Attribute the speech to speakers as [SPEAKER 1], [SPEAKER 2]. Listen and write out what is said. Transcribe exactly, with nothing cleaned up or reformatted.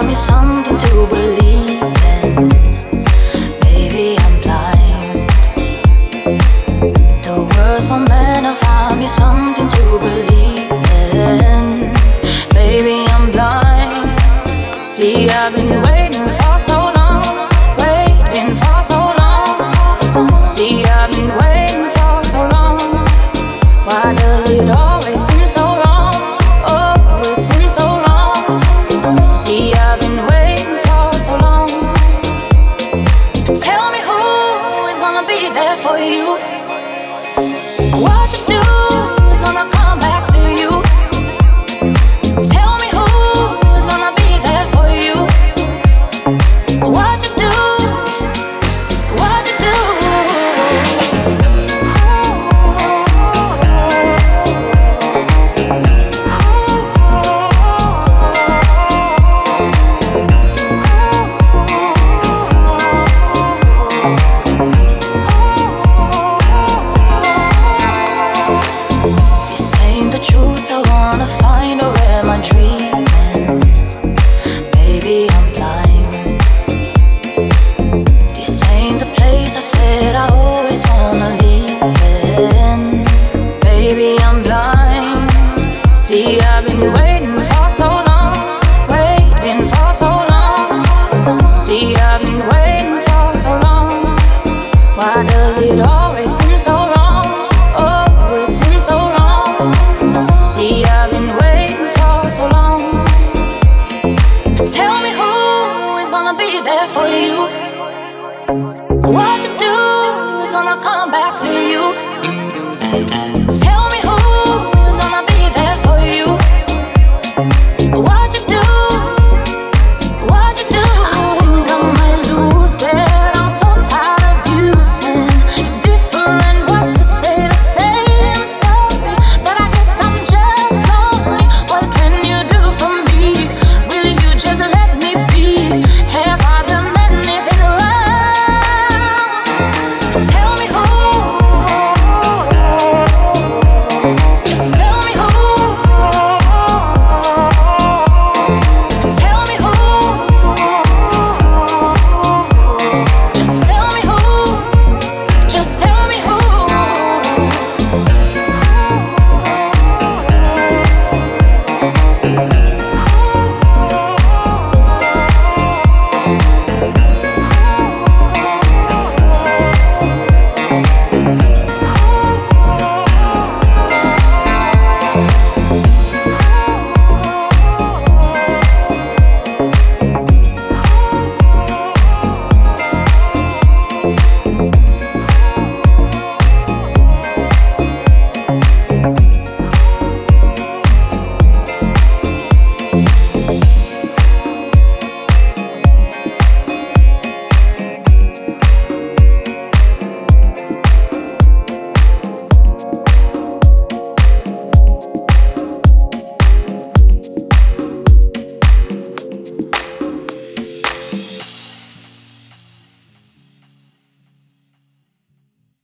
[SPEAKER 1] find me something to believe in. Baby, I'm blind. The world's gone mad, now find me something to believe in. Baby, I'm blind. See, I've been waiting for so long, waiting for so long. See, I've been waiting for so long. Why does it always seem so wrong? Oh, it seems so long. See, I've been waiting for so long. Tell me who is gonna be there for you. What you do is gonna come back to you. Tell me who is gonna be there for you. What you do, what you do. This ain't the truth, I wanna find or am I dreaming? Baby, I'm blind. This ain't the place I said I always wanna live in. Baby, I'm blind. See, I've been waiting for so long, waiting for so long. See, I've been waiting for so long. Why does it always seem so wrong? Oh, it seems so wrong. See, I've been waiting for so long. Tell me who is gonna be there for you. What you do is gonna come back to you. Tell